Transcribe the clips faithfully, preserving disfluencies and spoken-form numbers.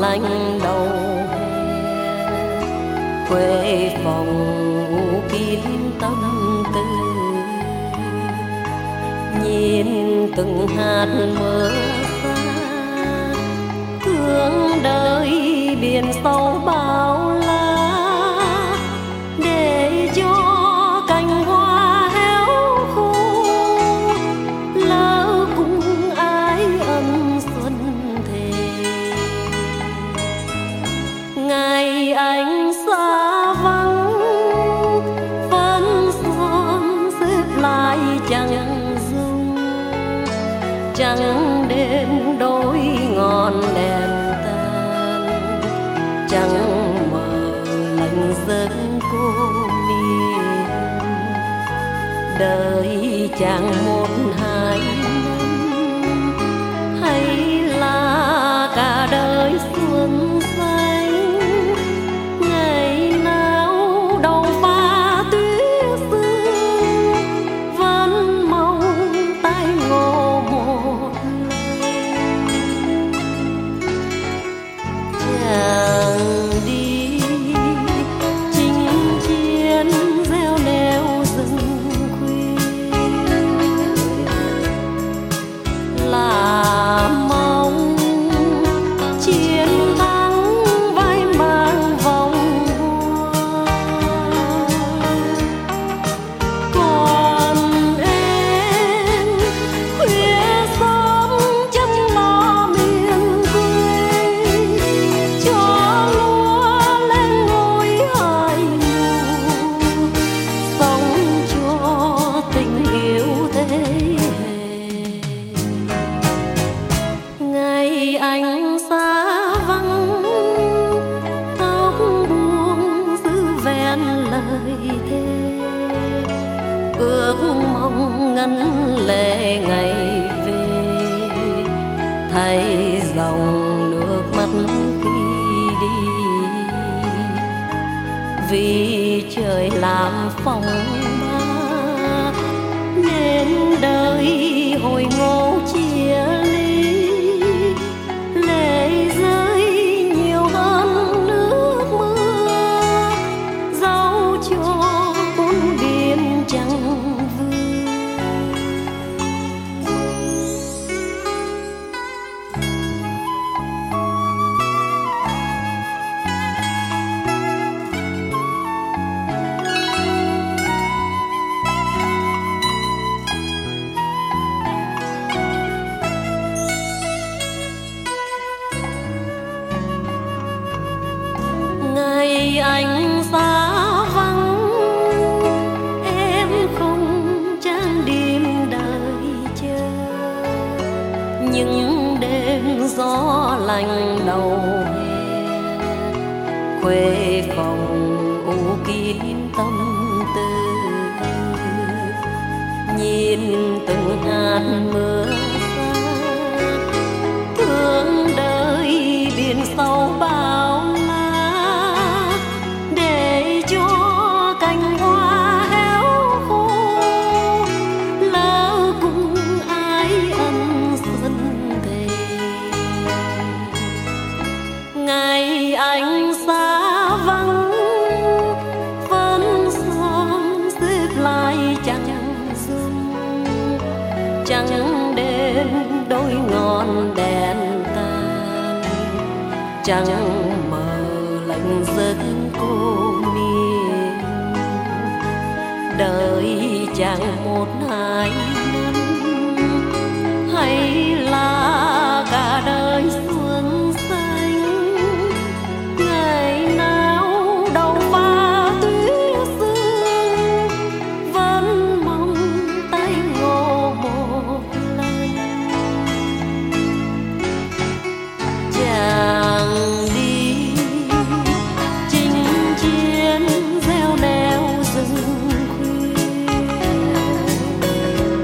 lạnh đầu quê phòng u kín tâm tư, nhìn từng hạt mưa xa thương đời biển sâu bao la, để cho cành hoa héo khô lỡ cùng ái ân xuân thề. Ngày anh xa vắng vẫn son xếp lại chẳng dung, chẳng đến đôi ngọn đèn tan, chẳng mờ lạnh giấc cô miền. Đời chẳng một hai năm hay là cả đời xuân xanh, ngày nào đầu pha tuyết sương vẫn mong tay ngộ một lần. Chàng đi chinh chiến gieo neo rừng khuya, là mong chiến thắng vai mang vòng hoa. Còn em khuya sớm chăm lo miền quê, cho lúa lên ngôi hải mù, sống cho tình yêu thế hệ. Ngày anh xa vắng tóc buông giữ vẹn lời thề, ước mong ngân lệ ngày về thay dòng nước mắt khi đi. Vì trời làm phong ba nên đời hồi ngộ chia ly, lệ rơi nhiều hơn nước mưa, dẫu cho bốn biển chẳng vương. Ngày anh xa vắng em không trang điểm đợi chờ, những đêm gió lạnh đầu hè quê phòng u kín tâm tư, nhìn từng hạt mưa xa thương đời biển sâu bao la, để cho cành hoa héo khô lỡ cùng ái ân xuân thề. Ngày anh xa vắng vẫn son xếp lại chẳng dung, chẳng đến đôi ngọn đèn tan, chẳng mờ lạnh giấc cô miền. Đời chẳng một hai năm hay là cả đời xuân xanh, ngày nào đầu pha tuyết sương vẫn mong tay ngộ một lần. Chàng đi chinh chiến gieo neo rừng khuya,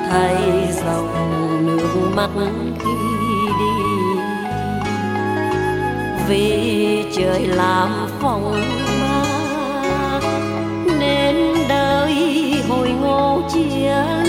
thay dòng nước mắt khi đi, vì trời làm phong ba nên đời hồi ngộ chia